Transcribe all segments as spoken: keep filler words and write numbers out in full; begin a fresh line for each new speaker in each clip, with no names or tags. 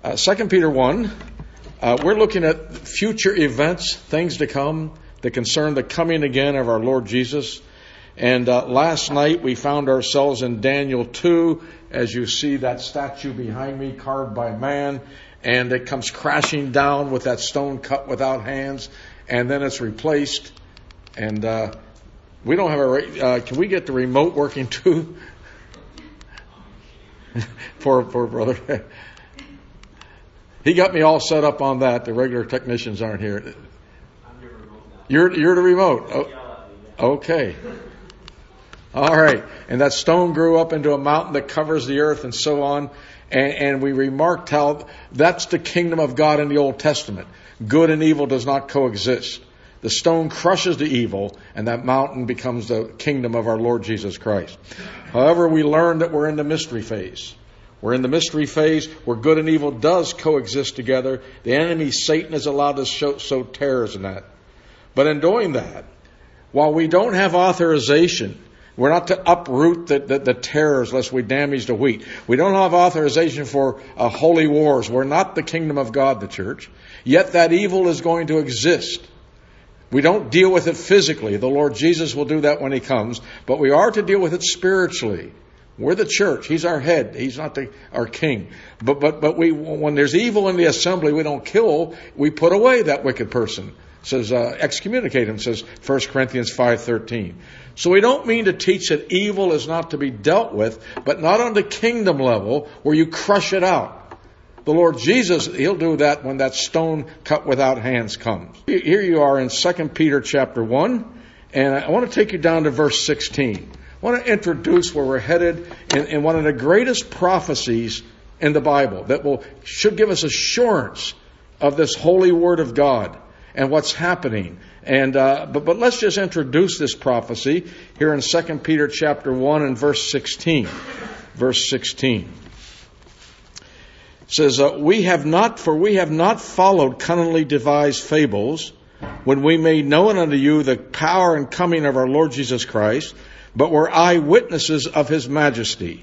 Uh, Second Peter one, uh, we're looking at future events, things to come that concern the coming again of our Lord Jesus. And uh, last night we found ourselves in Daniel two, as you see that statue behind me carved by man, and it comes crashing down with that stone cut without hands, and then it's replaced. And uh, we don't have a, uh, can we get the remote working too? poor, poor brother. He got me all set up on that. The regular technicians aren't here.
I'm your remote now.
You're, you're the remote. Oh, okay. All right. And that stone grew up into a mountain that covers the earth and so on. And, and we remarked how that's the kingdom of God in the Old Testament. Good and evil does not coexist. The stone crushes the evil, and that mountain becomes the kingdom of our Lord Jesus Christ. However, we learn that we're in the mystery phase. We're in the mystery phase where good and evil does coexist together. The enemy, Satan, is allowed to show, sow tares in that. But in doing that, while we don't have authorization, we're not to uproot the, the, the tares lest we damage the wheat. We don't have authorization for uh, holy wars. We're not the kingdom of God, the church. Yet that evil is going to exist. We don't deal with it physically. The Lord Jesus will do that when He comes. But we are to deal with it spiritually. We're the church. He's our head. He's not the, our king. But but but we when there's evil in the assembly, we don't kill. We put away that wicked person. It says uh, excommunicate him. Says First Corinthians five thirteen. So we don't mean to teach that evil is not to be dealt with, but not on the kingdom level where you crush it out. The Lord Jesus, He'll do that when that stone cut without hands comes. Here you are in Second Peter chapter one, and I want to take you down to verse sixteen. I want to introduce where we're headed in, in one of the greatest prophecies in the Bible that will should give us assurance of this holy word of God and what's happening. And uh, but but let's just introduce this prophecy here in Second Peter chapter one and verse sixteen. Verse sixteen. It says, uh, "We have not, for we have not followed cunningly devised fables, when we made known unto you the power and coming of our Lord Jesus Christ, but were eyewitnesses of His majesty."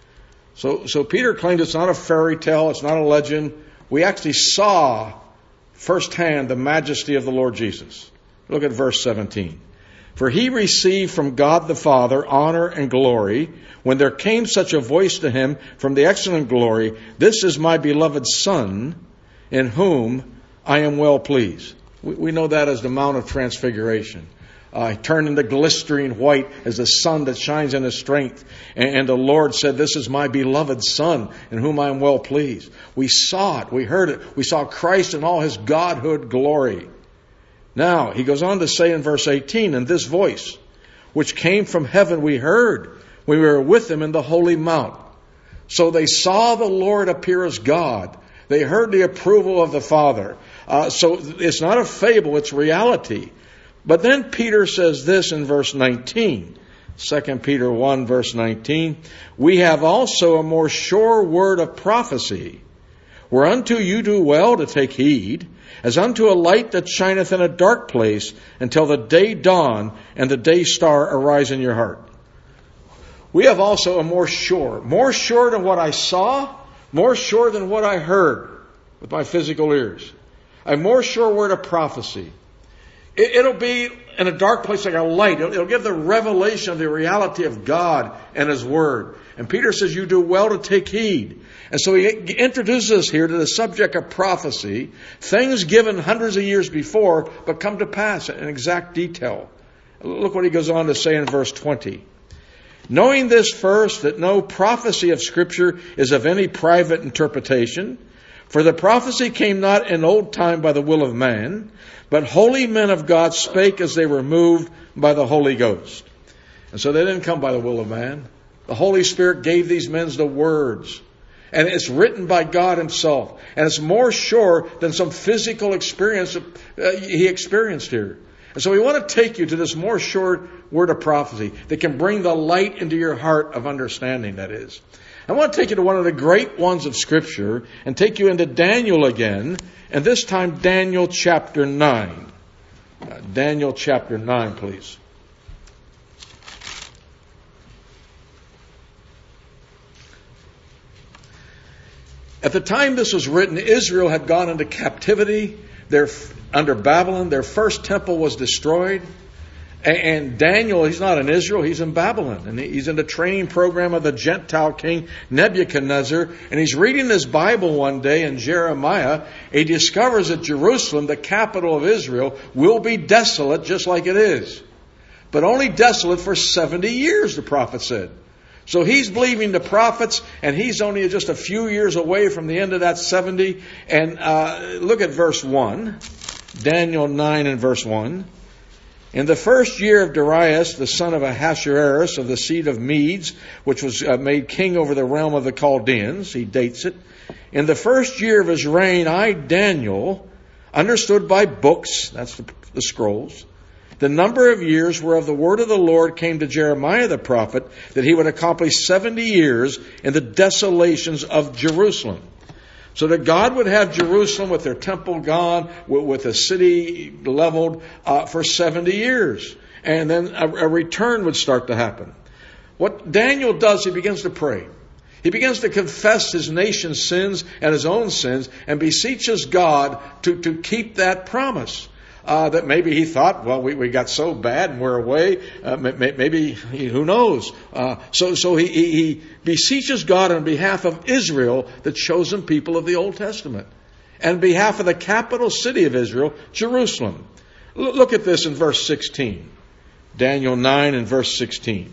So, so Peter claimed it's not a fairy tale, it's not a legend. We actually saw firsthand the majesty of the Lord Jesus. Look at verse seventeen. "For He received from God the Father honor and glory, when there came such a voice to Him from the excellent glory, This is my beloved Son, in whom I am well pleased." We, we know that as the Mount of Transfiguration. Uh, turned into glistering white as the sun that shines in His strength. And, and the Lord said, "This is my beloved Son, in whom I am well pleased." We saw it. We heard it. We saw Christ in all His Godhood glory. Now, He goes on to say in verse eighteen, "And this voice, which came from heaven, we heard when we were with Him in the holy mount." So they saw the Lord appear as God. They heard the approval of the Father. Uh, so it's not a fable, it's reality. But then Peter says this in verse nineteen. Second Peter one, verse nineteen. "We have also a more sure word of prophecy, whereunto you do well to take heed, as unto a light that shineth in a dark place, until the day dawn and the day star arise in your heart." We have also a more sure, more sure than what I saw, more sure than what I heard with my physical ears. A more sure word of prophecy. It, it'll be in a dark place like a light. It'll, it'll give the revelation of the reality of God and His Word. And Peter says you do well to take heed. And so he introduces us here to the subject of prophecy, things given hundreds of years before, but come to pass in exact detail. Look what he goes on to say in verse twenty. "Knowing this first, that no prophecy of Scripture is of any private interpretation, for the prophecy came not in old time by the will of man, but holy men of God spake as they were moved by the Holy Ghost." And so they didn't come by the will of man. The Holy Spirit gave these men the words. And it's written by God Himself. And it's more sure than some physical experience uh, He experienced here. And so we want to take you to this more sure word of prophecy that can bring the light into your heart of understanding, that is. I want to take you to one of the great ones of Scripture and take you into Daniel again, and this time Daniel chapter nine. Uh, Daniel chapter nine, please. At the time this was written, Israel had gone into captivity. Their, under Babylon, their first temple was destroyed. And Daniel, he's not in Israel, he's in Babylon. And he's in the training program of the Gentile king Nebuchadnezzar. And he's reading his Bible one day in Jeremiah. He discovers that Jerusalem, the capital of Israel, will be desolate just like it is. But only desolate for seventy years, the prophet said. So he's believing the prophets, and he's only just a few years away from the end of that seventy. And uh, look at verse one. Daniel nine and verse one. In the first year of Darius, the son of Ahasuerus of the seed of Medes, which was uh, made king over the realm of the Chaldeans, he dates it. In the first year of his reign, I, Daniel, understood by books, that's the, the scrolls, the number of years whereof the word of the Lord came to Jeremiah the prophet, that he would accomplish seventy years in the desolations of Jerusalem. So that God would have Jerusalem with their temple gone, with the city leveled uh, for seventy years. And then a, a return would start to happen. What Daniel does, he begins to pray. He begins to confess his nation's sins and his own sins and beseeches God to, to keep that promise. Uh, that maybe he thought, well, we, we got so bad and we're away. Uh, maybe, who knows? Uh, so so he, he, he beseeches God on behalf of Israel, the chosen people of the Old Testament. And on behalf of the capital city of Israel, Jerusalem. L- look at this in verse sixteen. Daniel nine and verse sixteen.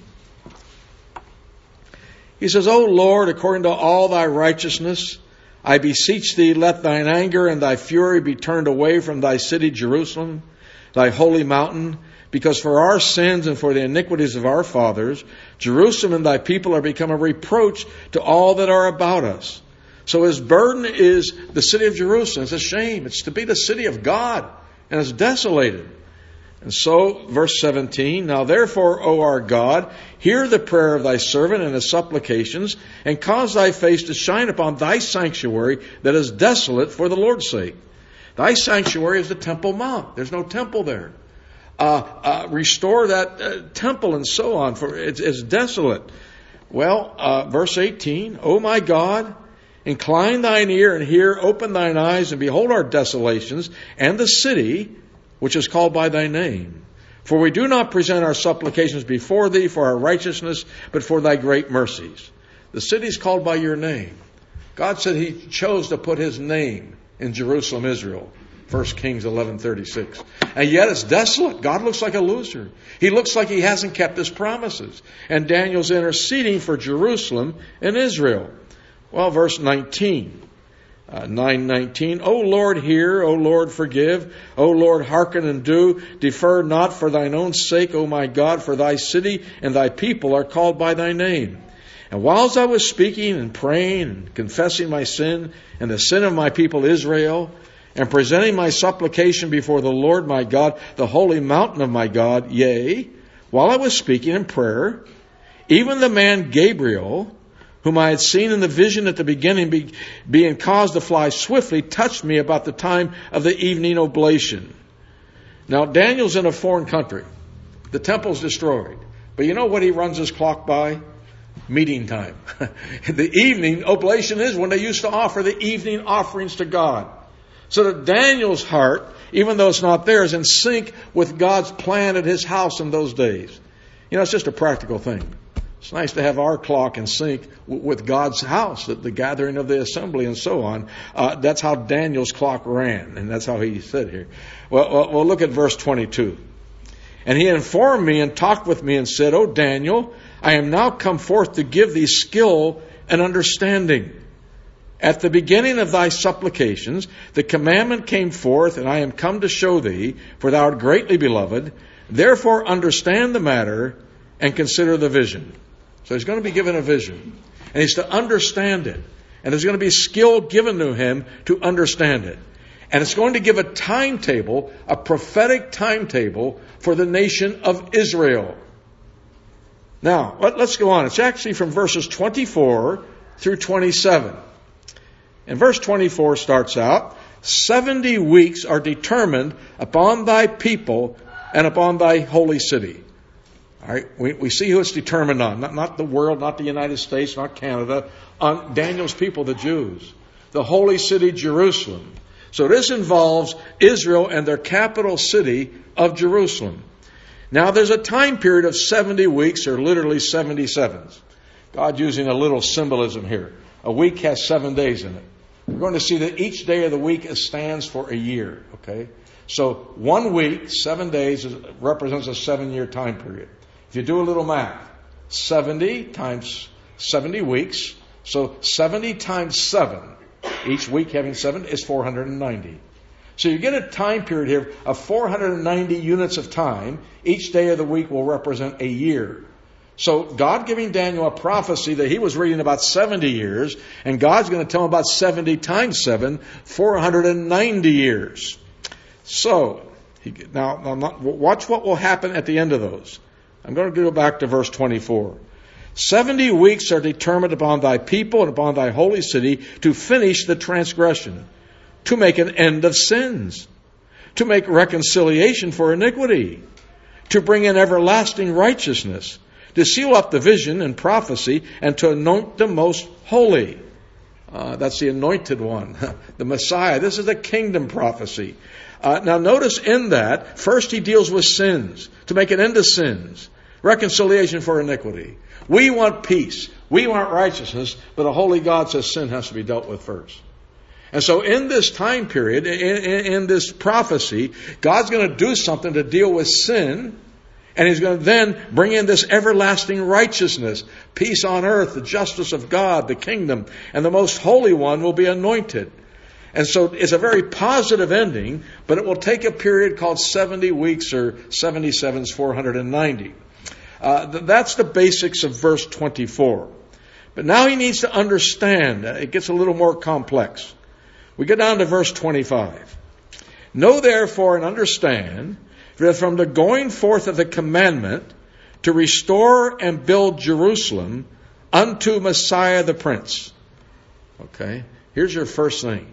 He says, O Lord, according to all thy righteousness, I beseech thee, let thine anger and thy fury be turned away from thy city Jerusalem, thy holy mountain, because for our sins and for the iniquities of our fathers, Jerusalem and thy people are become a reproach to all that are about us. So his burden is the city of Jerusalem. It's a shame. It's to be the city of God, and it's desolated. And so, verse seventeen, now therefore, O our God, hear the prayer of thy servant and his supplications, and cause thy face to shine upon thy sanctuary that is desolate for the Lord's sake. Thy sanctuary is the Temple Mount. There's no temple there. Uh, uh, restore that uh, temple and so on, for it's, it's desolate. Well, uh, verse eighteen, O my God, incline thine ear and hear, open thine eyes and behold our desolations and the city which is called by thy name. For we do not present our supplications before thee for our righteousness, but for thy great mercies. The city is called by your name. God said he chose to put his name in Jerusalem, Israel. First Kings eleven thirty-six. And yet it's desolate. God looks like a loser. He looks like he hasn't kept his promises. And Daniel's interceding for Jerusalem and Israel. Well, verse nineteen. Uh, nine nineteen, O Lord, hear, O Lord, forgive, O Lord, hearken and do, defer not for thine own sake, O my God, for thy city and thy people are called by thy name. And whilst I was speaking and praying and confessing my sin and the sin of my people Israel, and presenting my supplication before the Lord my God, the holy mountain of my God, yea, while I was speaking in prayer, even the man Gabriel, whom I had seen in the vision at the beginning, be, being caused to fly swiftly, touched me about the time of the evening oblation. Now, Daniel's in a foreign country. The temple's destroyed. But you know what he runs his clock by? Meeting time. The evening oblation is when they used to offer the evening offerings to God. So that Daniel's heart, even though it's not there, is in sync with God's plan at his house in those days. You know, it's just a practical thing. It's nice to have our clock in sync w- with God's house, the, the gathering of the assembly and so on. Uh, that's how Daniel's clock ran, and that's how he said here. Well, well, well, look at verse twenty-two. And he informed me and talked with me and said, O Daniel, I am now come forth to give thee skill and understanding. At the beginning of thy supplications, the commandment came forth, and I am come to show thee, for thou art greatly beloved. Therefore understand the matter and consider the vision. So he's going to be given a vision, and he's to understand it. And there's going to be skill given to him to understand it. And it's going to give a timetable, a prophetic timetable for the nation of Israel. Now, let's go on. It's actually from verses twenty-four through twenty-seven. And verse twenty-four starts out, seventy weeks are determined upon thy people and upon thy holy city. All right, we, we see who it's determined on. Not, not the world, not the United States, not Canada. On Daniel's people, the Jews. the holy city Jerusalem. So this involves Israel and their capital city of Jerusalem. Now there's a time period of seventy weeks, or literally seventy sevens. God using a little symbolism here. A week has seven days in it. We're going to see that each day of the week stands for a year. Okay, so one week, seven days, represents a seven-year time period. If you do a little math, seventy times seventy weeks, so seventy times seven, each week having seven, is four hundred ninety. So you get a time period here of four hundred ninety units of time. Each day of the week will represent a year. So God giving Daniel a prophecy that he was reading about seventy years, and God's going to tell him about seventy times seven, four hundred ninety years. So, he, now, now not, watch what will happen at the end of those. I'm going to go back to verse twenty-four. Seventy weeks are determined upon thy people and upon thy holy city to finish the transgression, to make an end of sins, to make reconciliation for iniquity, to bring in everlasting righteousness, to seal up the vision and prophecy, and to anoint the most holy. Uh, that's the anointed one, the Messiah. This is the kingdom prophecy. Uh, now notice in that, first he deals with sins, to make an end of sins, reconciliation for iniquity. We want peace. We want righteousness, but a holy God says sin has to be dealt with first. And so in this time period, in, in, in this prophecy, God's going to do something to deal with sin, and he's going to then bring in this everlasting righteousness, peace on earth, the justice of God, the kingdom, and the most holy one will be anointed. And so it's a very positive ending, but it will take a period called seventy weeks, or seventy sevens, four hundred ninety. Uh, that's the basics of verse twenty-four. But now he needs to understand. It gets a little more complex. We get down to verse twenty-five. Know therefore and understand that from the going forth of the commandment to restore and build Jerusalem unto Messiah the Prince. Okay, here's your first thing.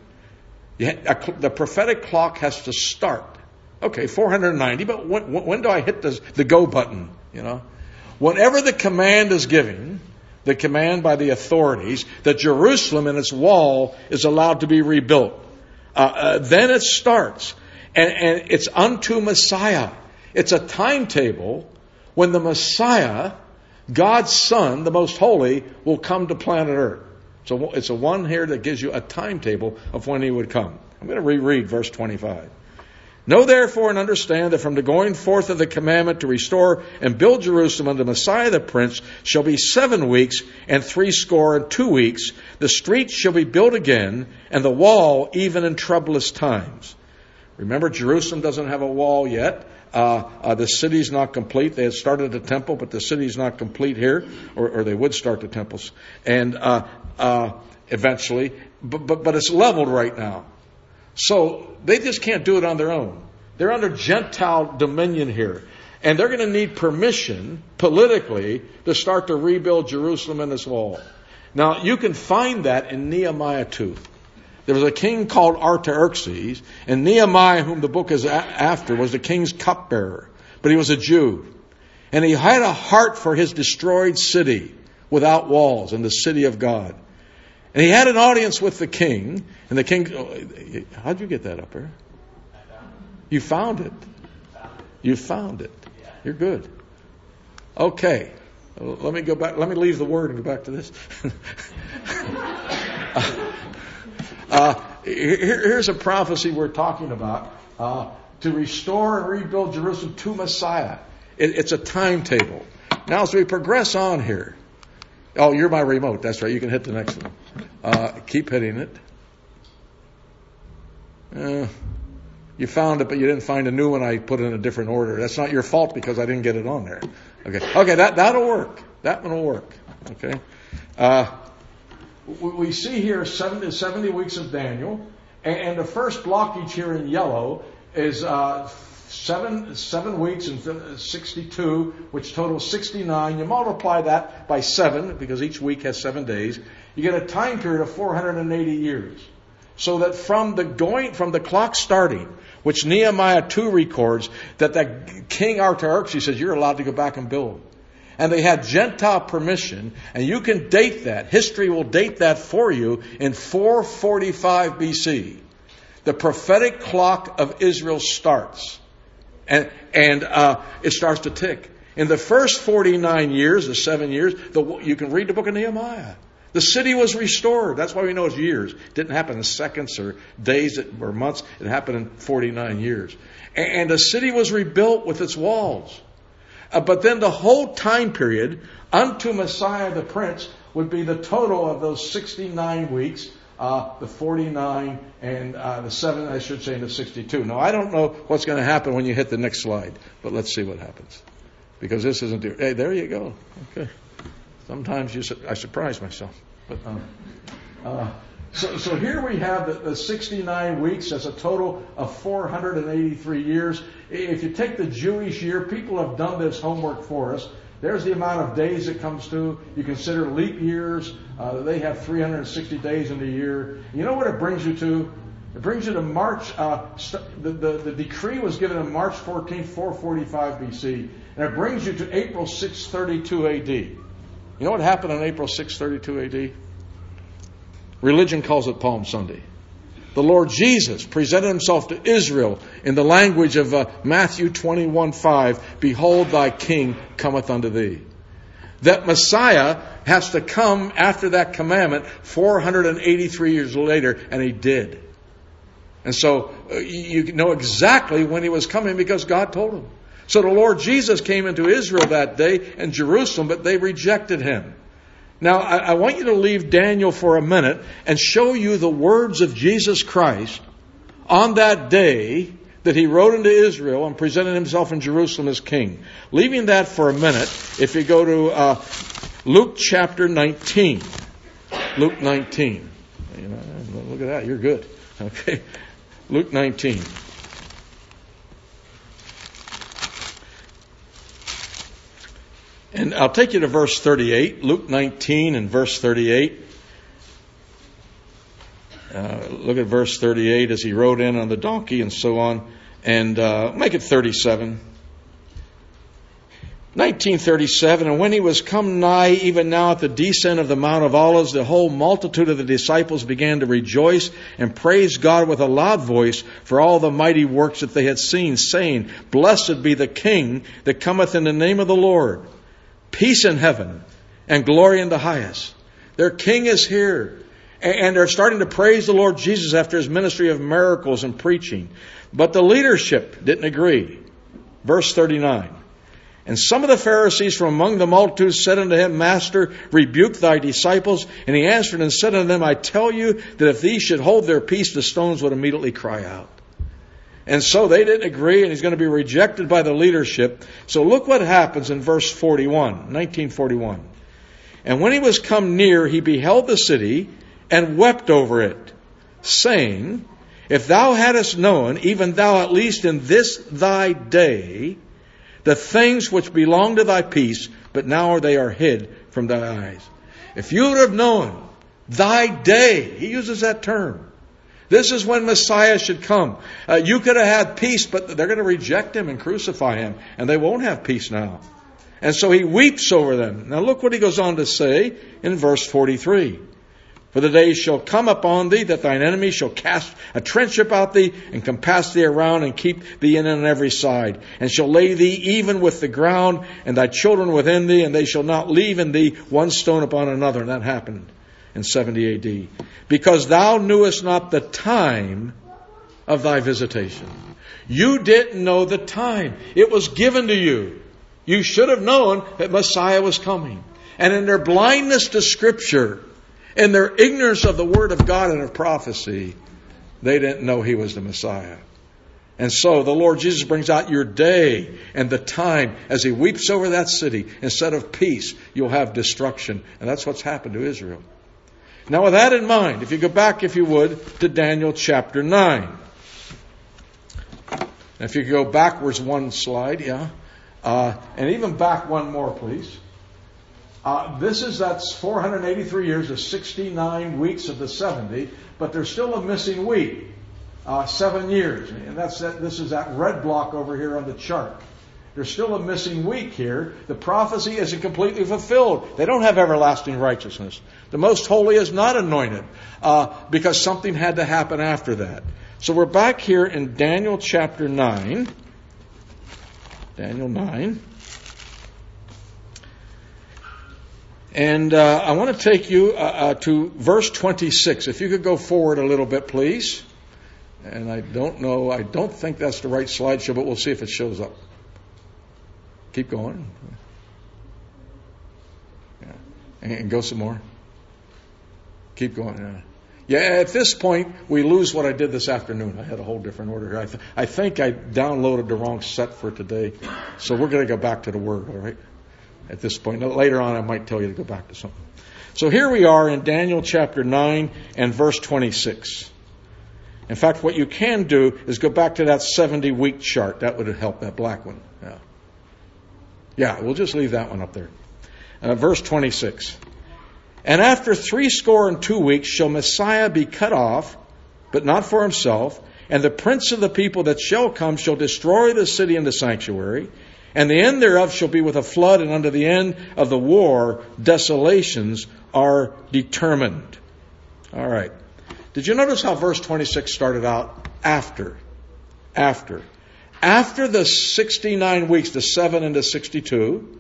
The prophetic clock has to start. Okay, four hundred ninety, but when, when do I hit the, the go button? You know, whenever the command is given, the command by the authorities, that Jerusalem and its wall is allowed to be rebuilt. Uh, uh, then it starts. And, and it's unto Messiah. It's a timetable when the Messiah, God's Son, the Most Holy, will come to planet Earth. So it's a one here that gives you a timetable of when he would come. I'm going to reread verse twenty-five. Know therefore and understand that from the going forth of the commandment to restore and build Jerusalem unto Messiah the Prince shall be seven weeks and three score and two weeks. The streets shall be built again, and the wall even in troublous times. Remember, Jerusalem doesn't have a wall yet. Uh, uh, the city's not complete. They had started the temple, but the city's not complete here, or, or they would start the temples, and uh, uh, eventually. But, but but it's leveled right now. So they just can't do it on their own. They're under Gentile dominion here. And they're going to need permission politically to start to rebuild Jerusalem and its wall. Now, you can find that in Nehemiah two. There was a king called Artaxerxes, and Nehemiah, whom the book is a- after, was the king's cupbearer. But he was a Jew. And he had a heart for his destroyed city without walls, and the city of God. And he had an audience with the king, and the king, oh, how'd you get that up there? You found it. You found it. You're good. Okay. Let me go back. Let me leave the word and go back to this. uh, here, here's a prophecy we're talking about. Uh, to restore and rebuild Jerusalem to Messiah. It, it's a timetable. Now, as we progress on here. Oh, you're my remote. That's right. You can hit the next one. Uh, keep hitting it. Uh, you found it, but you didn't find a new one. I put it in a different order. That's not your fault because I didn't get it on there. Okay. Okay. That that'll work. That one will work. Okay. Uh, we see here seventy, seventy weeks of Daniel, and, and the first blockage here in yellow is uh, seven seven weeks and sixty-two, which totals sixty-nine. You multiply that by seven because each week has seven days. You get a time period of four hundred eighty years. So that from the going from the clock starting, which Nehemiah two records, that the king Artaxerxes says you're allowed to go back and build. And they had Gentile permission, and you can date that. History will date that for you in four forty-five B C. The prophetic clock of Israel starts. And, and uh, it starts to tick. In the first forty-nine years, the seven years, the, you can read the book of Nehemiah. The city was restored. That's why we know it's years. It didn't happen in seconds or days or months. It happened in forty-nine years. And, and the city was rebuilt with its walls. Uh, but then the whole time period unto Messiah the Prince would be the total of those sixty-nine weeks, uh, the forty-nine and uh, the seven, I should say, and the sixty-two. Now, I don't know what's going to happen when you hit the next slide, but let's see what happens. Because this isn't... There. Hey, there you go. Okay. Sometimes you su- I surprise myself. But um, uh, so, so here we have the, the sixty-nine weeks as a total of four hundred eighty-three years. If you take the Jewish year, people have done this homework for us. There's the amount of days it comes to. You consider leap years. Uh, they have three hundred sixty days in the year. You know what it brings you to? It brings you to March. Uh, the, the, the decree was given on March fourteenth, four forty-five B C. And it brings you to April sixth thirty-two A D. You know what happened on April sixth thirty-two A D? Religion calls it Palm Sunday. The Lord Jesus presented himself to Israel in the language of uh, Matthew twenty-one five. Behold, thy king cometh unto thee. That Messiah has to come after that commandment four hundred eighty-three years later, and he did. And so uh, you know exactly when he was coming because God told him. So the Lord Jesus came into Israel that day and Jerusalem, but they rejected him. Now, I, I want you to leave Daniel for a minute and show you the words of Jesus Christ on that day that he rode into Israel and presented himself in Jerusalem as king. Leaving that for a minute, if you go to uh, Luke chapter nineteen. Luke nineteen. You know, look at that, you're good. Okay, Luke nineteen. And I'll take you to verse thirty-eight, Luke nineteen and verse thirty-eight. Uh, look at verse thirty-eight as he rode in on the donkey and so on. And uh, make it thirty-seven. nineteen thirty-seven, and when he was come nigh, even now at the descent of the Mount of Olives, the whole multitude of the disciples began to rejoice and praise God with a loud voice for all the mighty works that they had seen, saying, Blessed be the King that cometh in the name of the Lord. Peace in heaven and glory in the highest. Their king is here. And they're starting to praise the Lord Jesus after his ministry of miracles and preaching. But the leadership didn't agree. Verse thirty-nine. And some of the Pharisees from among the multitude said unto him, Master, rebuke thy disciples. And he answered and said unto them, I tell you that if these should hold their peace, the stones would immediately cry out. And so they didn't agree, and he's going to be rejected by the leadership. So look what happens in verse forty-one, nineteen forty-one. And when he was come near, he beheld the city and wept over it, saying, If thou hadst known, even thou at least in this thy day, the things which belong to thy peace, but now they are hid from thy eyes. If you would have known thy day, he uses that term. This is when Messiah should come. Uh, you could have had peace, but they're going to reject him and crucify him, and they won't have peace now. And so he weeps over them. Now look what he goes on to say in verse forty-three. For the days shall come upon thee that thine enemies shall cast a trench about thee and compass thee around and keep thee in on every side, and shall lay thee even with the ground and thy children within thee, and they shall not leave in thee one stone upon another. And that happened in seventy A D. Because thou knewest not the time of thy visitation. You didn't know the time. It was given to you. You should have known that Messiah was coming. And in their blindness to Scripture, in their ignorance of the Word of God and of prophecy, they didn't know he was the Messiah. And so the Lord Jesus brings out your day and the time as he weeps over that city. Instead of peace, you'll have destruction. And that's what's happened to Israel. Now with that in mind, if you go back, if you would, to Daniel chapter nine. If you could go backwards one slide, yeah. Uh, and even back one more, please. Uh, this is, that's four hundred eighty-three years, the sixty-nine weeks of the seventy, but there's still a missing week, uh, seven years. And that's that, this is that red block over here on the chart. There's still a missing week here. The prophecy isn't completely fulfilled. They don't have everlasting righteousness. The Most Holy is not anointed uh, because something had to happen after that. So we're back here in Daniel chapter nine. Daniel nine. And uh, I want to take you uh, uh, to verse twenty-six. If you could go forward a little bit, please. And I don't know, I don't think that's the right slideshow, but we'll see if it shows up. Keep going. Yeah. And, and go some more. Keep going. Yeah. Yeah, at this point, we lose what I did this afternoon. I had a whole different order here. I, th- I think I downloaded the wrong set for today. So we're going to go back to the Word, all right? At this point. Now, later on, I might tell you to go back to something. So here we are in Daniel chapter nine and verse twenty-six. In fact, what you can do is go back to that seventy-week chart. That would help, that black one. Yeah. Yeah, we'll just leave that one up there. Uh, verse twenty-six. And after three score and two weeks shall Messiah be cut off, but not for himself, and the prince of the people that shall come shall destroy the city and the sanctuary, and the end thereof shall be with a flood, and unto the end of the war desolations are determined. All right. Did you notice how verse twenty-six started out? After. After. After the sixty-nine weeks, the seven and the sixty-two,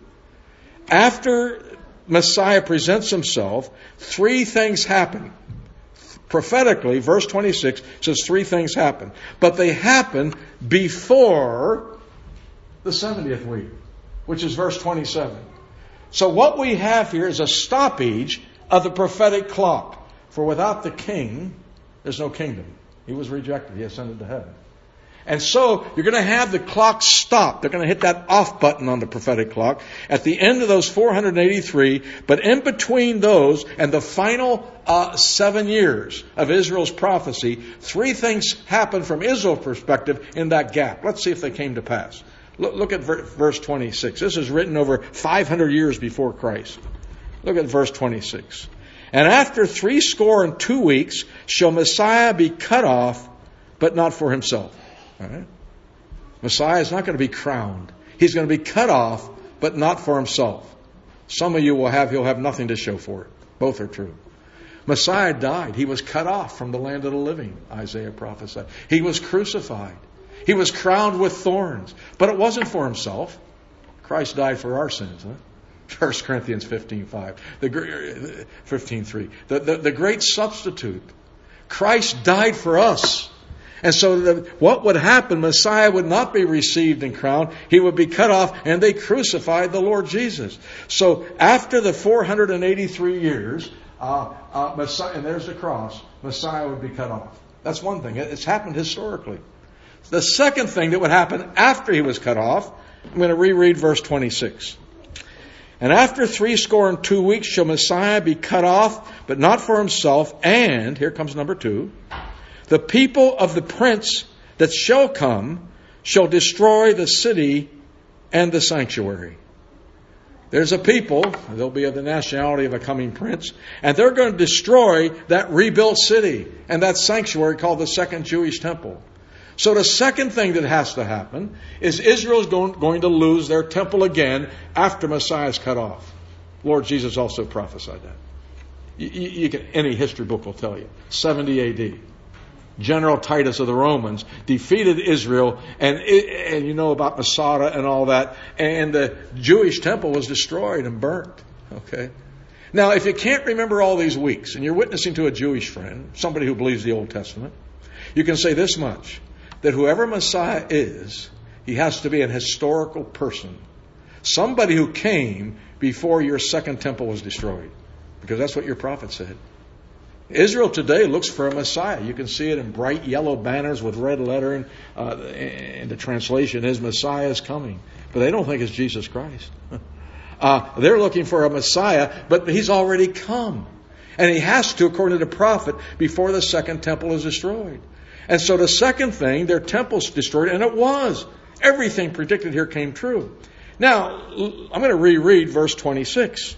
after Messiah presents himself, three things happen. Prophetically, verse twenty-six says three things happen. But they happen before the seventieth week, which is verse twenty-seven. So what we have here is a stoppage of the prophetic clock. For without the king, there's no kingdom. He was rejected. He ascended to heaven. And so you're going to have the clock stop. They're going to hit that off button on the prophetic clock at the end of those four hundred eighty-three. But in between those and the final uh, seven years of Israel's prophecy, three things happen from Israel's perspective in that gap. Let's see if they came to pass. Look, look at ver- verse twenty-six. This is written over five hundred years before Christ. Look at verse twenty-six. And after three score and two weeks shall Messiah be cut off, but not for himself. All right? Messiah is not going to be crowned. He's going to be cut off, but not for himself. Some of you will have, he'll have nothing to show for it. Both are true. Messiah died. He was cut off from the land of the living, Isaiah prophesied. He was crucified. He was crowned with thorns. But it wasn't for himself. Christ died for our sins. Huh? First Corinthians fifteen five, the fifteen three, the, the, the great substitute. Christ died for us. And so the, what would happen, Messiah would not be received and crowned. He would be cut off, and they crucified the Lord Jesus. So after the four hundred eighty-three years, uh, uh, Messiah, and there's the cross, Messiah would be cut off. That's one thing. It's happened historically. The second thing that would happen after he was cut off, I'm going to reread verse twenty-six. And after three score and two weeks shall Messiah be cut off, but not for himself. And, here comes number two, the people of the prince that shall come shall destroy the city and the sanctuary. There's a people, they'll be of the nationality of a coming prince, and they're going to destroy that rebuilt city and that sanctuary called the Second Jewish Temple. So the second thing that has to happen is Israel's going, going to lose their temple again after Messiah is cut off. Lord Jesus also prophesied that. You, you, you can, any history book will tell you. seventy A D General Titus of the Romans defeated Israel, and, it, and you know about Masada and all that, and the Jewish temple was destroyed and burnt. Okay. Now, if you can't remember all these weeks, and you're witnessing to a Jewish friend, somebody who believes the Old Testament, you can say this much, that whoever Messiah is, he has to be an historical person. Somebody who came before your second temple was destroyed. Because that's what your prophet said. Israel today looks for a Messiah. You can see it in bright yellow banners with red lettering. Uh, and the translation is Messiah is coming. But they don't think it's Jesus Christ. uh, they're looking for a Messiah, but he's already come. And he has to, according to the prophet, before the second temple is destroyed. And so the second thing, their temple's destroyed, and it was. Everything predicted here came true. Now, I'm going to reread verse twenty-six.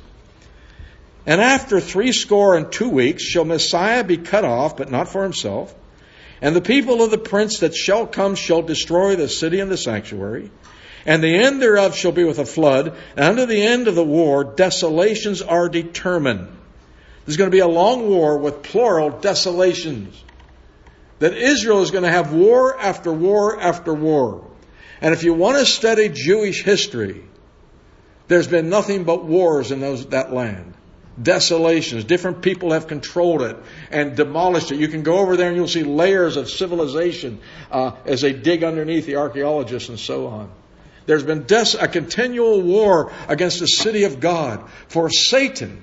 And after three score and two weeks shall Messiah be cut off, but not for himself. And the people of the prince that shall come shall destroy the city and the sanctuary. And the end thereof shall be with a flood. And unto the end of the war, desolations are determined. There's going to be a long war with plural desolations. That Israel is going to have war after war after war. And if you want to study Jewish history, there's been nothing but wars in those that land. Desolations. Different people have controlled it and demolished it. You can go over there and you'll see layers of civilization uh, as they dig underneath the archaeologists and so on. There's been des- a continual war against the city of God. For Satan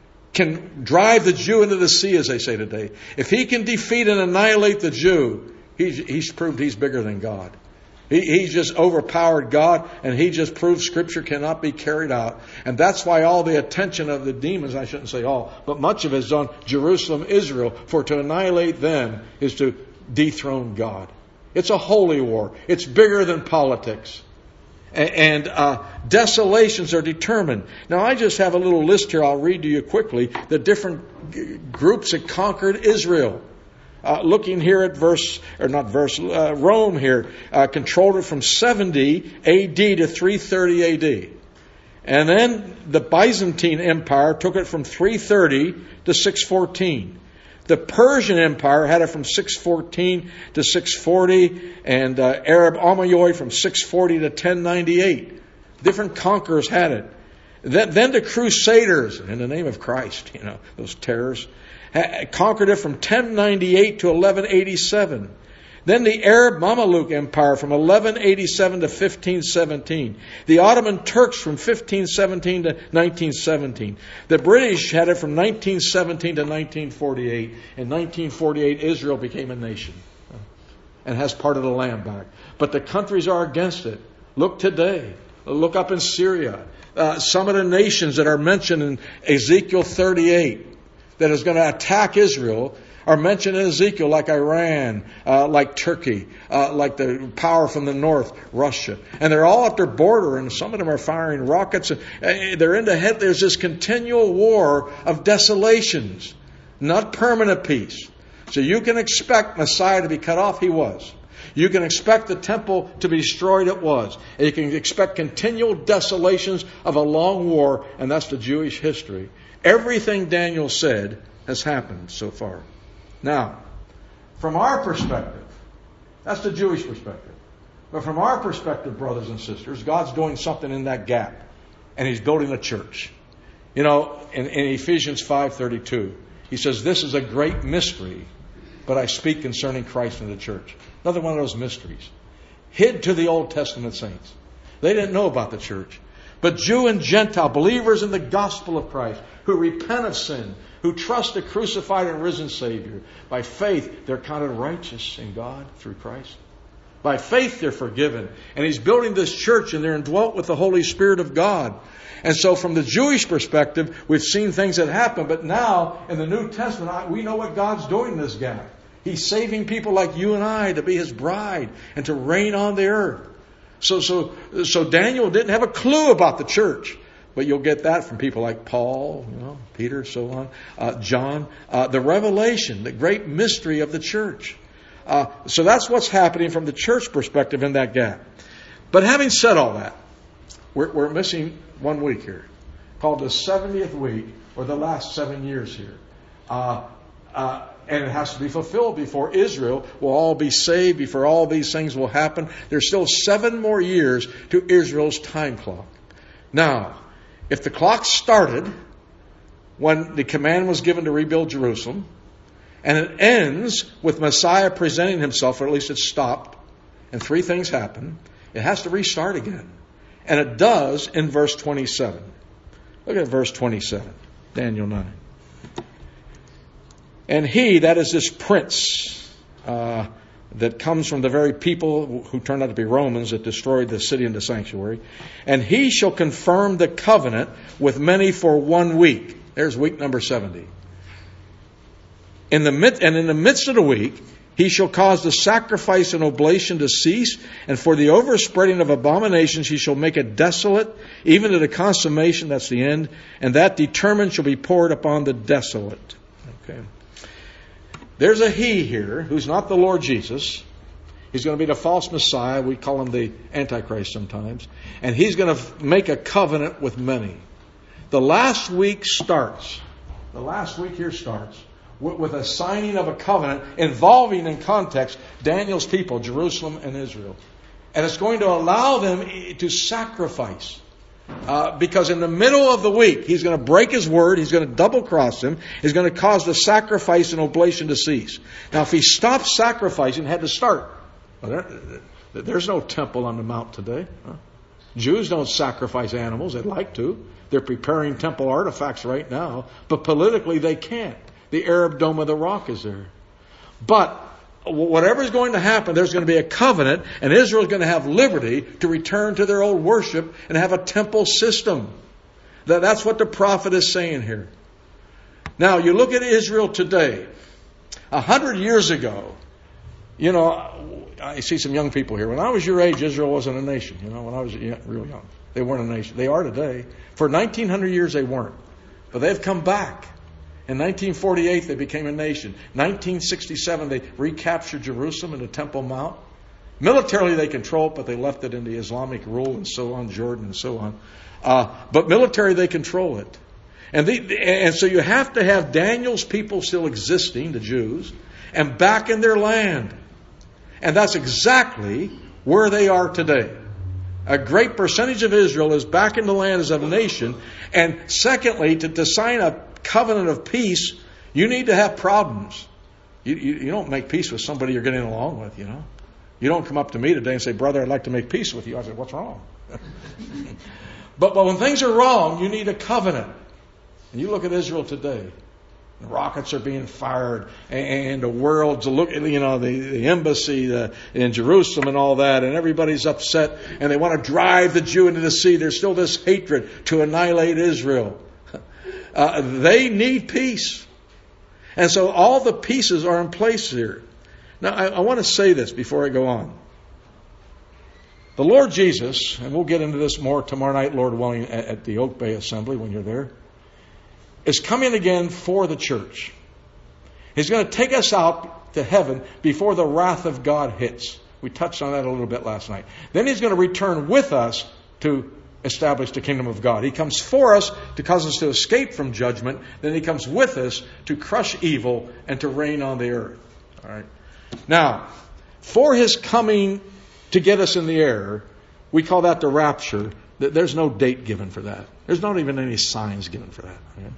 can drive the Jew into the sea, as they say today. If he can defeat and annihilate the Jew, he's, he's proved he's bigger than God. He, he's just overpowered God, and he just proved Scripture cannot be carried out. And that's why all the attention of the demons, I shouldn't say all, but much of it is on Jerusalem, Israel, for to annihilate them is to dethrone God. It's a holy war. It's bigger than politics. And, and uh, desolations are determined. Now, I just have a little list here. I'll read to you quickly the different g- groups that conquered Israel. Uh, looking here at verse, or not verse, uh, Rome here, uh, controlled it from seventy A D to three thirty A D. And then the Byzantine Empire took it from three thirty to six fourteen. The Persian Empire had it from six fourteen to six forty, and uh, Arab Umayyad from six forty to ten ninety-eight. Different conquerors had it. Then, then the Crusaders, in the name of Christ, you know, those terrorists, conquered it from ten ninety-eight to eleven eighty-seven. Then the Arab Mamluk Empire from eleven eighty-seven to fifteen seventeen. The Ottoman Turks from fifteen seventeen to nineteen seventeen. The British had it from nineteen seventeen to nineteen forty-eight. In nineteen forty-eight, Israel became a nation and has part of the land back. But the countries are against it. Look today. Look up in Syria. Uh, some of the nations that are mentioned in Ezekiel thirty-eight that is going to attack Israel are mentioned in Ezekiel, like Iran, uh, like Turkey, uh, like the power from the north, Russia. And they're all at their border, and some of them are firing rockets. And, uh, they're into head. There's this continual war of desolations, not permanent peace. So you can expect Messiah to be cut off. He was. You can expect the temple to be destroyed. It was. And you can expect continual desolations of a long war, and that's the Jewish history. Everything Daniel said has happened so far. Now, from our perspective, that's the Jewish perspective. But from our perspective, brothers and sisters, God's doing something in that gap. And He's building a church. You know, in, in Ephesians five thirty-two, He says, this is a great mystery, but I speak concerning Christ and the church. Another one of those mysteries. Hid to the Old Testament saints. They didn't know about the church. But Jew and Gentile, believers in the gospel of Christ, who repent of sin, who trust the crucified and risen Savior, by faith they're counted righteous in God through Christ. By faith they're forgiven. And He's building this church, and they're indwelt with the Holy Spirit of God. And so from the Jewish perspective, we've seen things that happen. But now, in the New Testament, we know what God's doing in this gap. He's saving people like you and I to be His bride and to reign on the earth. So, so, so Daniel didn't have a clue about the church. But you'll get that from people like Paul, you know, Peter, so on, uh, John. Uh, the revelation, the great mystery of the church. Uh, so that's what's happening from the church perspective in that gap. But having said all that, we're, we're missing one week here, called the seventieth week, or the last seven years here. Uh, uh, and it has to be fulfilled before Israel will all be saved, before all these things will happen. There's still seven more years to Israel's time clock. Now, if the clock started when the command was given to rebuild Jerusalem, and it ends with Messiah presenting Himself, or at least it stopped, and three things happen, it has to restart again. And it does in verse twenty-seven. Look at verse twenty-seven, Daniel nine. And he, that is this prince, uh, that comes from the very people who turned out to be Romans that destroyed the city and the sanctuary. And he shall confirm the covenant with many for one week. There's week number seventy. In the mid, and in the midst of the week, he shall cause the sacrifice and oblation to cease, and for the overspreading of abominations he shall make it desolate, even to the consummation, that's the end, and that determined shall be poured upon the desolate. Okay. There's a he here who's not the Lord Jesus. He's going to be the false Messiah. We call him the Antichrist sometimes. And he's going to make a covenant with many. The last week starts. The last week here starts with a signing of a covenant involving, in context, Daniel's people, Jerusalem and Israel. And it's going to allow them to sacrifice. Uh, because in the middle of the week, he's going to break his word. He's going to double cross him. He's going to cause the sacrifice and oblation to cease. Now, if he stops sacrificing, it had to start. Well, there, there's no temple on the mount today. Huh? Jews don't sacrifice animals. They'd like to. They're preparing temple artifacts right now. But politically, they can't. The Arab Dome of the Rock is there. But whatever is going to happen, there's going to be a covenant, and Israel is going to have liberty to return to their old worship and have a temple system. That's what the prophet is saying here. Now, you look at Israel today. A hundred years ago, you know, I see some young people here. When I was your age, Israel wasn't a nation. You know, when I was real young, they weren't a nation. They are today. For nineteen hundred years, they weren't. But they've come back. In nineteen forty-eight, they became a nation. nineteen sixty-seven, they recaptured Jerusalem and the Temple Mount. Militarily, they controlled it, but they left it in the Islamic rule and so on, Jordan and so on. Uh, but military, they control it. And, the, and so you have to have Daniel's people still existing, the Jews, and back in their land. And that's exactly where they are today. A great percentage of Israel is back in the land as a nation. And secondly, to, to sign a covenant of peace, you need to have problems. You, you, you don't make peace with somebody you're getting along with, you know. You don't come up to me today and say, brother, I'd like to make peace with you. I said, what's wrong? but, but when things are wrong, you need a covenant. And you look at Israel today. The rockets are being fired, and the world's looking, you know, the, the embassy the, in Jerusalem and all that, and everybody's upset, and they want to drive the Jew into the sea. There's still this hatred to annihilate Israel. Uh, they need peace. And so all the pieces are in place here. Now, I, I want to say this before I go on. The Lord Jesus, and we'll get into this more tomorrow night, Lord willing, at, at the Oak Bay Assembly when you're there, is coming again for the church. He's going to take us out to heaven before the wrath of God hits. We touched on that a little bit last night. Then he's going to return with us to establish the kingdom of God. He comes for us to cause us to escape from judgment. Then he comes with us to crush evil and to reign on the earth. All right. Now, for his coming to get us in the air, we call that the rapture. There's no date given for that. There's not even any signs given for that. Okay?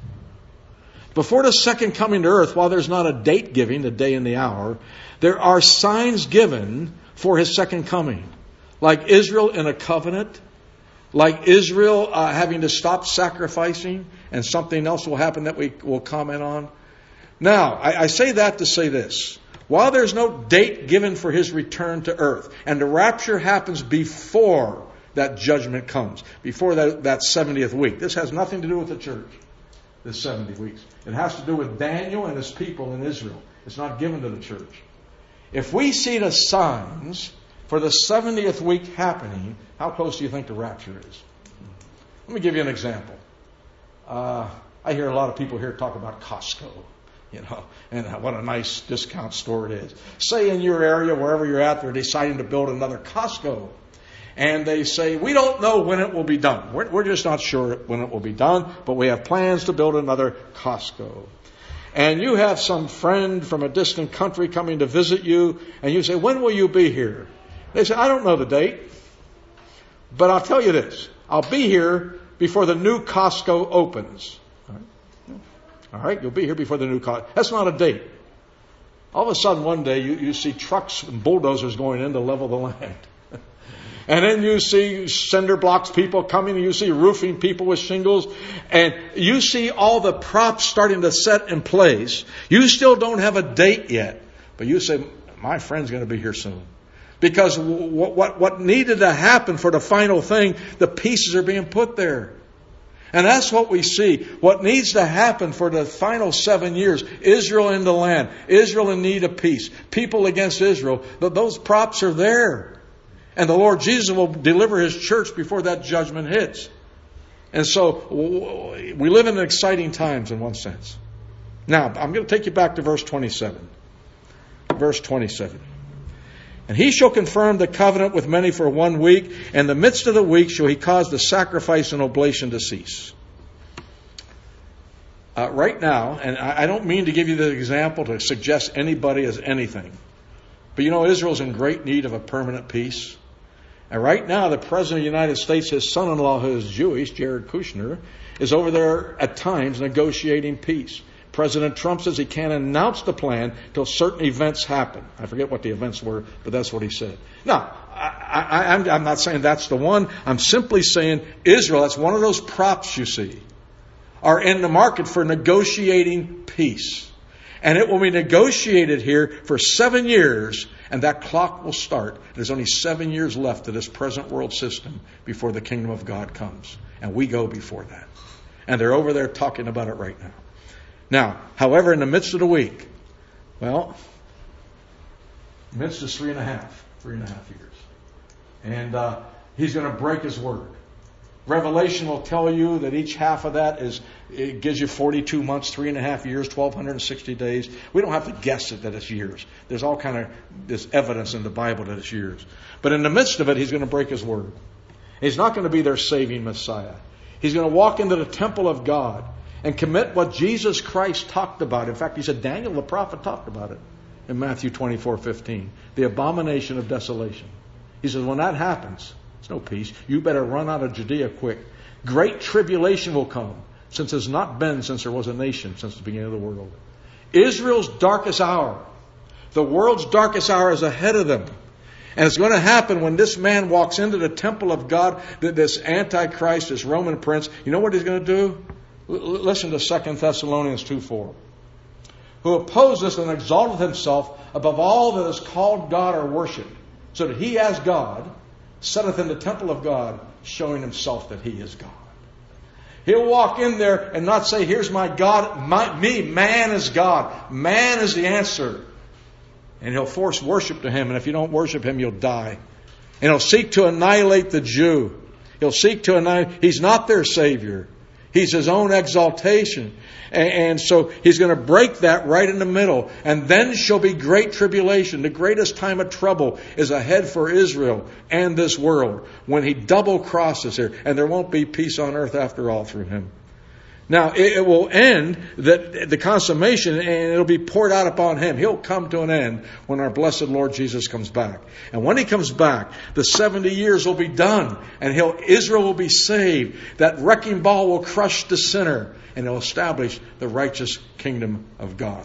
Before the second coming to earth, while there's not a date giving, the day and the hour, there are signs given for his second coming. Like Israel in a covenant, like Israel uh, having to stop sacrificing, and something else will happen that we will comment on. Now, I, I say that to say this. While there's no date given for his return to earth, and the rapture happens before that judgment comes, before that, that seventieth week. This has nothing to do with the church, this seventy weeks. It has to do with Daniel and his people in Israel. It's not given to the church. If we see the signs for the seventieth week happening, how close do you think the rapture is? Let me give you an example. Uh, I hear a lot of people here talk about Costco, you know, and what a nice discount store it is. Say in your area, wherever you're at, they're deciding to build another Costco. And they say, we don't know when it will be done. We're, we're just not sure when it will be done, but we have plans to build another Costco. And you have some friend from a distant country coming to visit you, and you say, when will you be here? They say, I don't know the date, but I'll tell you this. I'll be here before the new Costco opens. All right, All right you'll be here before the new Costco. That's not a date. All of a sudden, one day, you, you see trucks and bulldozers going in to level the land. And then you see cinder blocks people coming, and you see roofing people with shingles, and you see all the props starting to set in place. You still don't have a date yet, but you say, my friend's going to be here soon. Because what, what, what needed to happen for the final thing, the pieces are being put there. And that's what we see. What needs to happen for the final seven years, Israel in the land, Israel in need of peace, people against Israel, but those props are there. And the Lord Jesus will deliver his church before that judgment hits. And so we live in exciting times in one sense. Now, I'm going to take you back to verse twenty-seven. Verse twenty-seven. And he shall confirm the covenant with many for one week. In the midst of the week shall he cause the sacrifice and oblation to cease. Uh, right now, and I, I don't mean to give you the example to suggest anybody as anything, but you know Israel's in great need of a permanent peace. And right now, the President of the United States, his son-in-law, who is Jewish, Jared Kushner, is over there at times negotiating peace. President Trump says he can't announce the plan till certain events happen. I forget what the events were, but that's what he said. Now, I, I, I'm, I'm not saying that's the one. I'm simply saying Israel, that's one of those props you see, are in the market for negotiating peace. And it will be negotiated here for seven years, and that clock will start. There's only seven years left of this present world system before the kingdom of God comes. And we go before that. And they're over there talking about it right now. Now, however, in the midst of the week, well, midst is three and a half, three and a half years. And uh, he's going to break his word. Revelation will tell you that each half of that is, it gives you forty-two months, three and a half years, twelve sixty days. We don't have to guess it that it's years. There's all kind of this evidence in the Bible that it's years. But in the midst of it, he's going to break his word. He's not going to be their saving Messiah. He's going to walk into the temple of God and commit what Jesus Christ talked about. In fact, he said Daniel the prophet talked about it in Matthew twenty-four fifteen. The abomination of desolation. He says, when that happens, there's no peace. You better run out of Judea quick. Great tribulation will come, since it's not been since there was a nation, since the beginning of the world. Israel's darkest hour, the world's darkest hour is ahead of them. And it's going to happen when this man walks into the temple of God, this Antichrist, this Roman prince. You know what he's going to do? L- listen to Second Thessalonians two four. Who opposes and exalteth himself above all that is called God or worshipped, so that he as God sitteth in the temple of God, showing himself that he is God. He'll walk in there and not say, here's my God, my, me, man is God. Man is the answer. And he'll force worship to him. And if you don't worship him, you'll die. And he'll seek to annihilate the Jew. He'll seek to annihilate. He's not their Savior. He's his own exaltation. And, and so he's going to break that right in the middle. And then shall be great tribulation. The greatest time of trouble is ahead for Israel and this world when he double crosses here. And there won't be peace on earth after all through him. Now, it, it will end, that the consummation, and it'll be poured out upon him. He'll come to an end when our blessed Lord Jesus comes back. And when he comes back, the seventy years will be done, and he'll, Israel will be saved. That wrecking ball will crush the sinner, and it'll establish the righteous kingdom of God.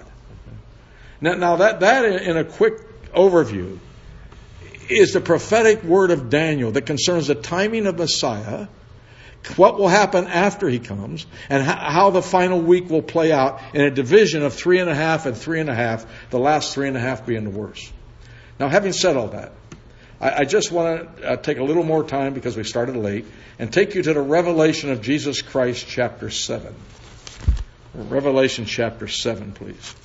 Now, now that, that in a quick overview is the prophetic word of Daniel that concerns the timing of Messiah, what will happen after he comes, and how the final week will play out in a division of three and a half and three and a half, the last three and a half being the worst. Now, having said all that, I, I just want to uh, take a little more time because we started late and take you to the revelation of Jesus Christ, chapter seven. Revelation chapter seven, please.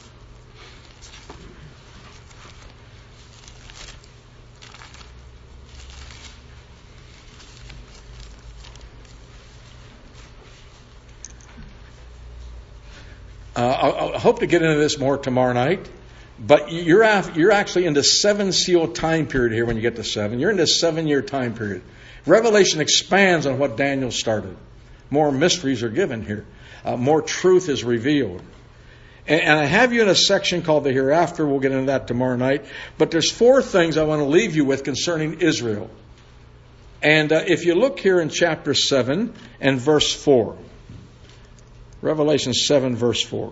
Uh, I hope to get into this more tomorrow night, but you're af- you're actually in the seven seal time period here when you get to seven. You're in this seven-year time period. Revelation expands on what Daniel started. More mysteries are given here. Uh, more truth is revealed. And, and I have you in a section called the Hereafter. We'll get into that tomorrow night. But there's four things I want to leave you with concerning Israel. And uh, if you look here in chapter seven and verse four. Revelation seven, verse four.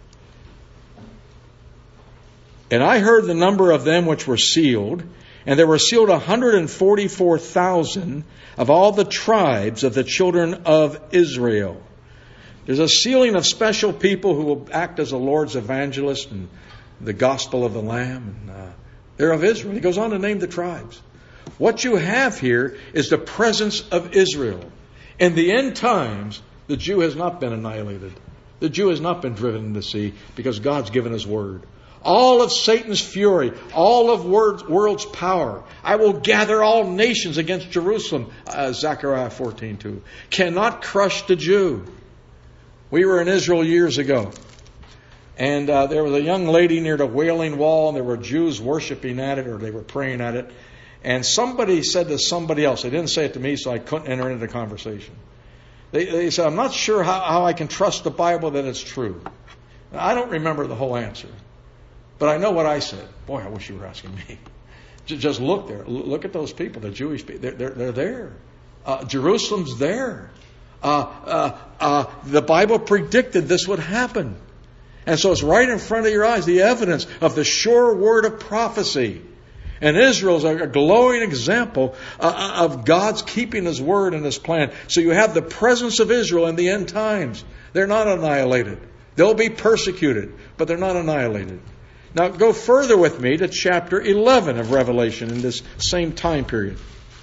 And I heard the number of them which were sealed, and there were sealed one hundred forty-four thousand of all the tribes of the children of Israel. There's a sealing of special people who will act as the Lord's evangelist and the gospel of the Lamb. And, uh, they're of Israel. He goes on to name the tribes. What you have here is the presence of Israel. In the end times, the Jew has not been annihilated. The Jew has not been driven into the sea because God's given his word. All of Satan's fury, all of world's power, I will gather all nations against Jerusalem, uh, Zechariah fourteen two, cannot crush the Jew. We were in Israel years ago. And uh, there was a young lady near the Wailing Wall, and there were Jews worshiping at it, or they were praying at it. And somebody said to somebody else, they didn't say it to me, so I couldn't enter into the conversation. They, they said, I'm not sure how, how I can trust the Bible that it's true. Now, I don't remember the whole answer, but I know what I said. Boy, I wish you were asking me. Just look there. Look at those people, the Jewish people. They're, they're, they're there. Uh, Jerusalem's there. Uh, uh, uh, the Bible predicted this would happen. And so it's right in front of your eyes, the evidence of the sure word of prophecy. And Israel's a glowing example uh, of God's keeping His word and His plan. So you have the presence of Israel in the end times. They're not annihilated. They'll be persecuted, but they're not annihilated. Now go further with me to chapter eleven of Revelation in this same time period.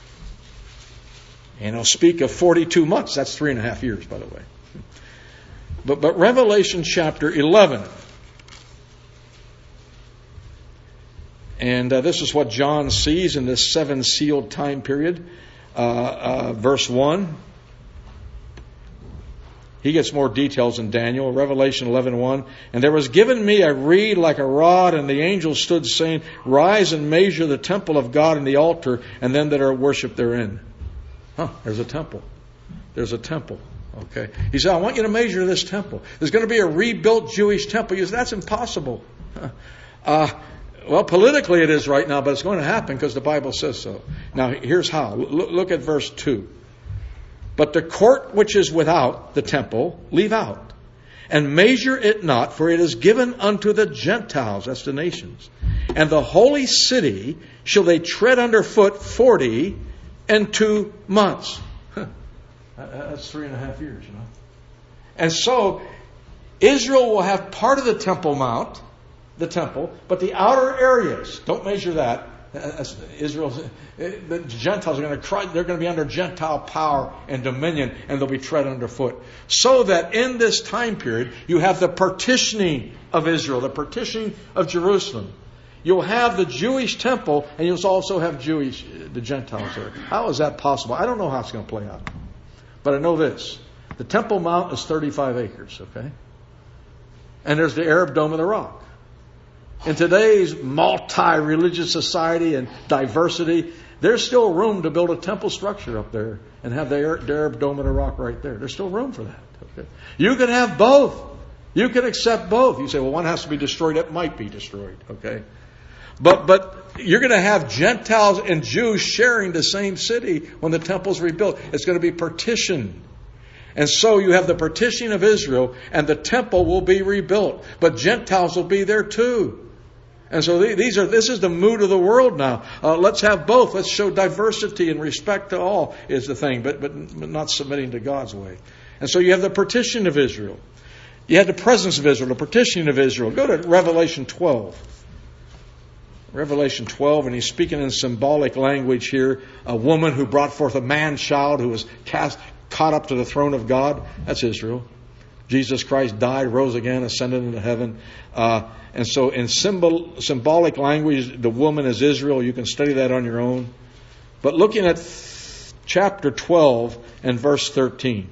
And I'll speak of forty-two months. That's three and a half years, by the way. But, but Revelation chapter eleven. And uh, this is what John sees in this seven sealed time period. Uh, uh, verse one. He gets more details than Daniel. Revelation eleven one. And there was given me a reed like a rod, and the angel stood saying, Rise and measure the temple of God and the altar, and them that are worshipped therein. Huh, there's a temple. There's a temple. Okay. He said, I want you to measure this temple. There's going to be a rebuilt Jewish temple. He said, that's impossible. Uh, well, politically it is right now, but it's going to happen because the Bible says so. Now, here's how. Look, look at verse two. But the court which is without the temple, leave out, and measure it not, for it is given unto the Gentiles, that's the nations. And the holy city shall they tread under foot forty and two months. Huh. That's three and a half years, you know. And so, Israel will have part of the Temple Mount, the temple, but the outer areas, don't measure that. Israel's, the Gentiles are going to try, they're going to be under Gentile power and dominion, and they'll be tread underfoot. So that in this time period, you have the partitioning of Israel, the partitioning of Jerusalem. You'll have the Jewish temple, and you'll also have Jewish, the Gentiles there. How is that possible? I don't know how it's going to play out. But I know this. The Temple Mount is thirty-five acres, okay? And there's the Arab Dome of the Rock. In today's multi-religious society and diversity, there's still room to build a temple structure up there and have the Arab Dome of the Rock right there. There's still room for that. Okay? You can have both. You can accept both. You say, well, one has to be destroyed. It might be destroyed. Okay? But but you're going to have Gentiles and Jews sharing the same city when the temple's rebuilt. It's going to be partitioned. And so you have the partitioning of Israel, and the temple will be rebuilt. But Gentiles will be there too. And so these are this is the mood of the world now. Uh, let's have both. Let's show diversity and respect to all is the thing, but, but but not submitting to God's way. And so you have the partition of Israel. You had the presence of Israel, the partitioning of Israel. Go to Revelation twelve. Revelation twelve, and he's speaking in symbolic language here. A woman who brought forth a man-child who was cast, caught up to the throne of God. That's Israel. Jesus Christ died, rose again, ascended into heaven. Uh, and so in symbol, symbolic language, the woman is Israel. You can study that on your own. But looking at th- chapter twelve and verse thirteen.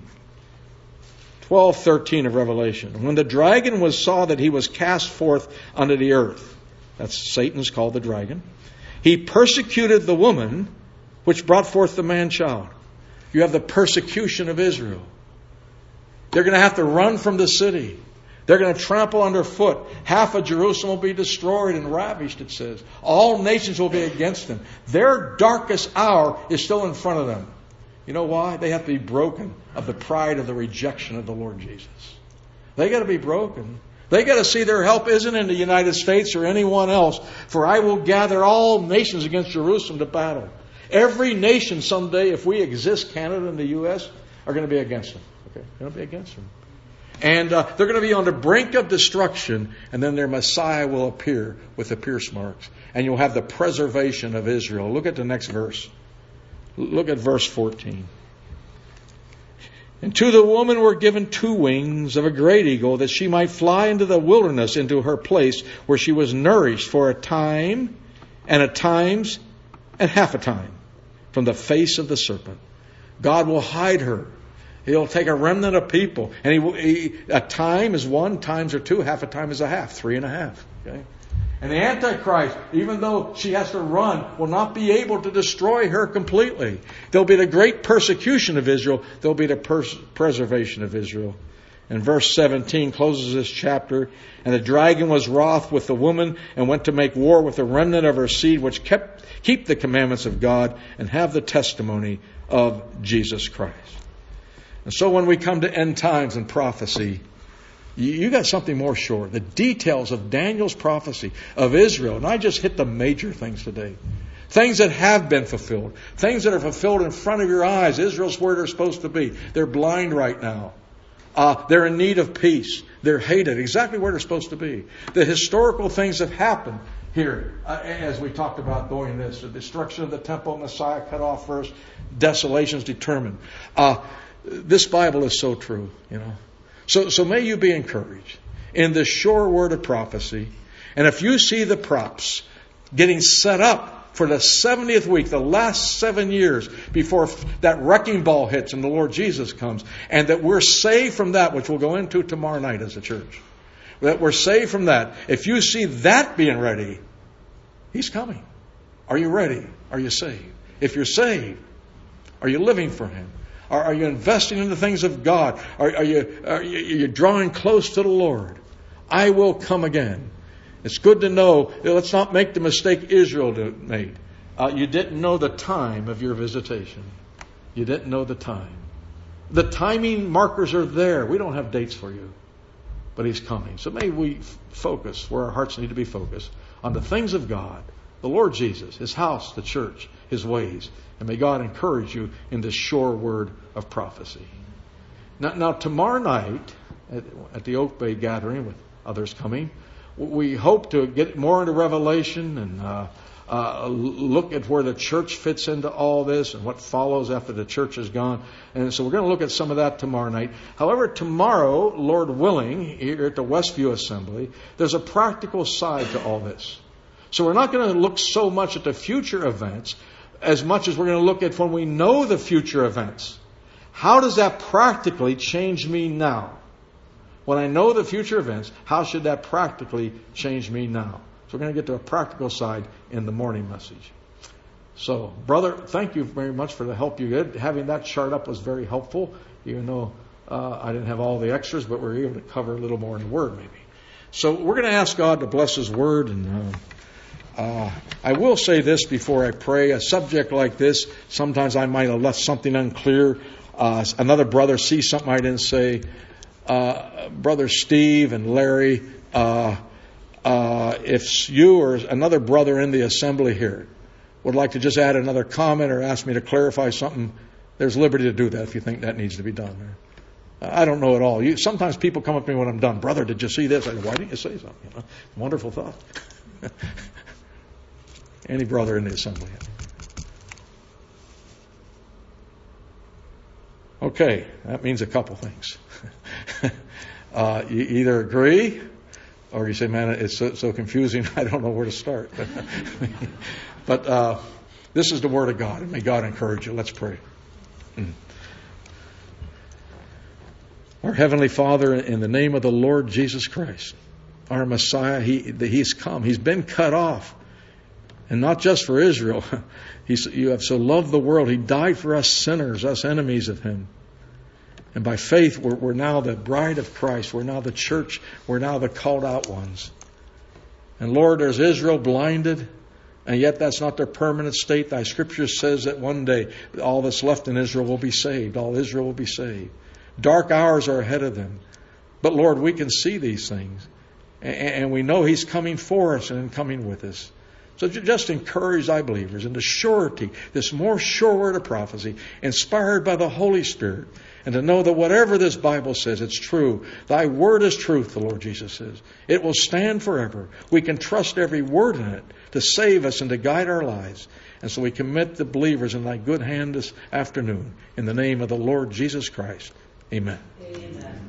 twelve thirteen of Revelation. When the dragon was saw that he was cast forth unto the earth. That's Satan's called the dragon. He persecuted the woman which brought forth the man-child. You have the persecution of Israel. They're going to have to run from the city. They're going to trample underfoot. Half of Jerusalem will be destroyed and ravished, it says. All nations will be against them. Their darkest hour is still in front of them. You know why? They have to be broken of the pride of the rejection of the Lord Jesus. They got to be broken. They got to see their help isn't in the United States or anyone else. For I will gather all nations against Jerusalem to battle. Every nation someday, if we exist, Canada and the U S, are going to be against them. Okay, they're going to be against them. And uh, they're going to be on the brink of destruction, and then their Messiah will appear with the pierce marks. And you'll have the preservation of Israel. Look at the next verse. Look at verse fourteen. And to the woman were given two wings of a great eagle, that she might fly into the wilderness, into her place, where she was nourished for a time, and a times, and half a time, from the face of the serpent. God will hide her. He'll take a remnant of people. And he, he, a time is one, times are two, half a time is a half, three and a half. Okay? And the Antichrist, even though she has to run, will not be able to destroy her completely. There'll be the great persecution of Israel. There'll be the pers- preservation of Israel. And verse seventeen closes this chapter. And the dragon was wroth with the woman and went to make war with the remnant of her seed, which kept keep the commandments of God and have the testimony of Jesus Christ. And so when we come to end times and prophecy, you, you got something more sure. The details of Daniel's prophecy of Israel. And I just hit the major things today. Things that have been fulfilled. Things that are fulfilled in front of your eyes. Israel's where they're supposed to be. They're blind right now. Uh, they're in need of peace. They're hated. Exactly where they're supposed to be. The historical things have happened here. Uh, as we talked about going this. The destruction of the temple, Messiah cut off first. Desolations determined. Uh, this Bible is so true, you know. So, so may you be encouraged in this sure word of prophecy. And if you see the props getting set up for the seventieth week, the last seven years before that wrecking ball hits and the Lord Jesus comes, and that we're saved from that, which we'll go into tomorrow night as a church, that we're saved from that. If you see that being ready, He's coming. Are you ready? Are you saved? If you're saved, are you living for Him? Are, are you investing in the things of God? Are, are you are you you're drawing close to the Lord? I will come again. It's good to know. Let's not make the mistake Israel made. Uh, you didn't know the time of your visitation. You didn't know the time. The timing markers are there. We don't have dates for you. But He's coming. So may we f- focus where our hearts need to be focused on the things of God, the Lord Jesus, His house, the church, His ways. And may God encourage you in this sure word of prophecy. Now, now tomorrow night at, at the Oak Bay gathering with others coming, we hope to get more into Revelation and uh, uh, look at where the church fits into all this and what follows after the church is gone. And so we're going to look at some of that tomorrow night. However, tomorrow, Lord willing, here at the Westview Assembly, there's a practical side to all this. So we're not going to look so much at the future events as much as we're going to look at when we know the future events. How does that practically change me now? When I know the future events, how should that practically change me now? So we're going to get to a practical side in the morning message. So, brother, thank you very much for the help you did. Having that chart up was very helpful, even though uh, I didn't have all the extras, but we were able to cover a little more in the Word maybe. So we're going to ask God to bless His Word. And uh, uh, I will say this before I pray. A subject like this, sometimes I might have left something unclear. Uh, another brother sees something I didn't say. Uh, Brother Steve and Larry, uh, uh, if you or another brother in the assembly here would like to just add another comment or ask me to clarify something, there's liberty to do that if you think that needs to be done. I don't know at all. You, sometimes people come up to me when I'm done. Brother, did you see this? I go, why didn't you say something? You know, wonderful thought. Any brother in the assembly. Okay, that means a couple things. uh, you either agree or you say, man, it's so, so confusing, I don't know where to start. But uh, this is the Word of God, and may God encourage you. Let's pray. Mm. Our Heavenly Father, in the name of the Lord Jesus Christ, our Messiah, he, He's come. He's been cut off. And not just for Israel. He's, you have so loved the world. He died for us sinners, us enemies of Him. And by faith, we're, we're now the bride of Christ. We're now the church. We're now the called out ones. And Lord, there's Israel blinded. And yet that's not their permanent state. Thy Scripture says that one day all that's left in Israel will be saved. All Israel will be saved. Dark hours are ahead of them. But Lord, we can see these things. And, and we know He's coming for us and coming with us. So just encourage thy believers in the surety, this more sure word of prophecy, inspired by the Holy Spirit, and to know that whatever this Bible says, it's true. Thy word is truth, the Lord Jesus says. It will stand forever. We can trust every word in it to save us and to guide our lives. And so we commit the believers in thy good hand this afternoon. In the name of the Lord Jesus Christ. Amen.
Amen.